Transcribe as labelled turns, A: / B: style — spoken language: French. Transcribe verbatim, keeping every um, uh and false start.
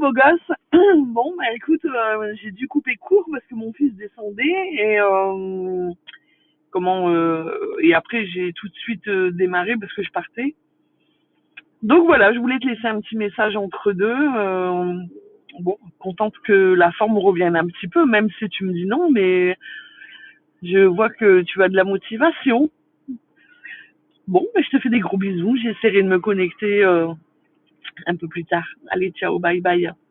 A: beau gosse. Bon, bah écoute, euh, j'ai dû couper court parce que mon fils descendait et euh, comment euh, et après j'ai tout de suite euh, démarré parce que je partais. Donc voilà, je voulais te laisser un petit message entre deux. Euh, bon, contente que la forme revienne un petit peu, même si tu me dis non, mais je vois que tu as de la motivation. Bon, bah, je te fais des gros bisous. J'essaierai de me connecter euh, un peu plus tard. Allez, ciao, bye bye.